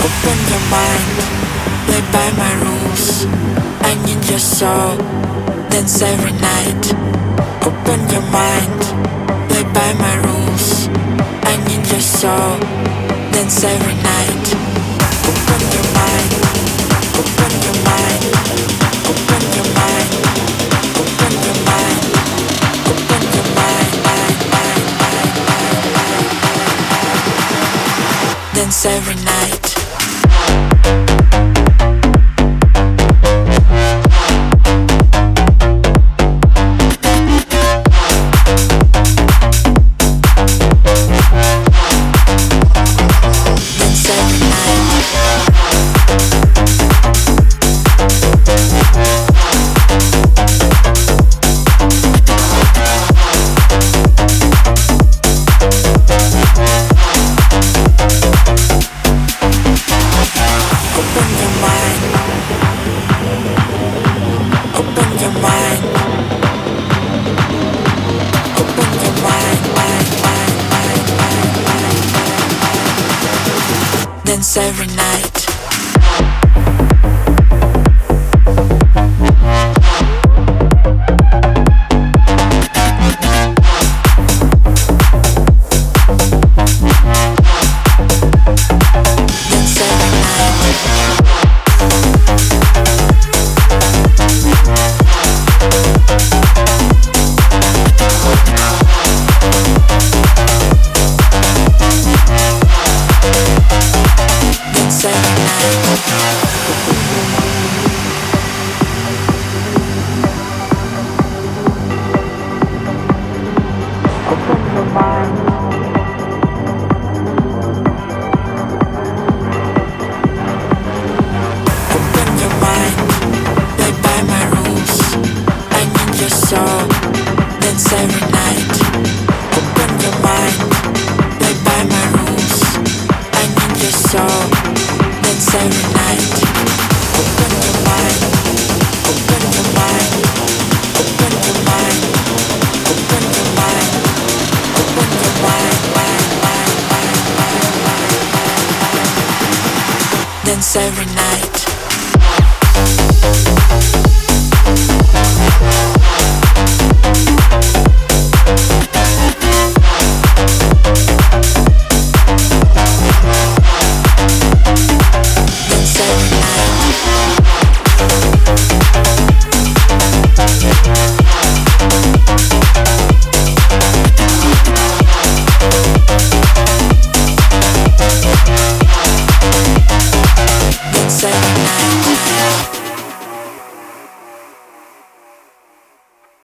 Open your mind, play by my rules. I need your soul, dance every night. Open your mind, play by my rules. I need your soul, dance every night. Open your mind, open your mind, open your mind, open your mind, open your mind, dance every night. Dance every night. Dance every night.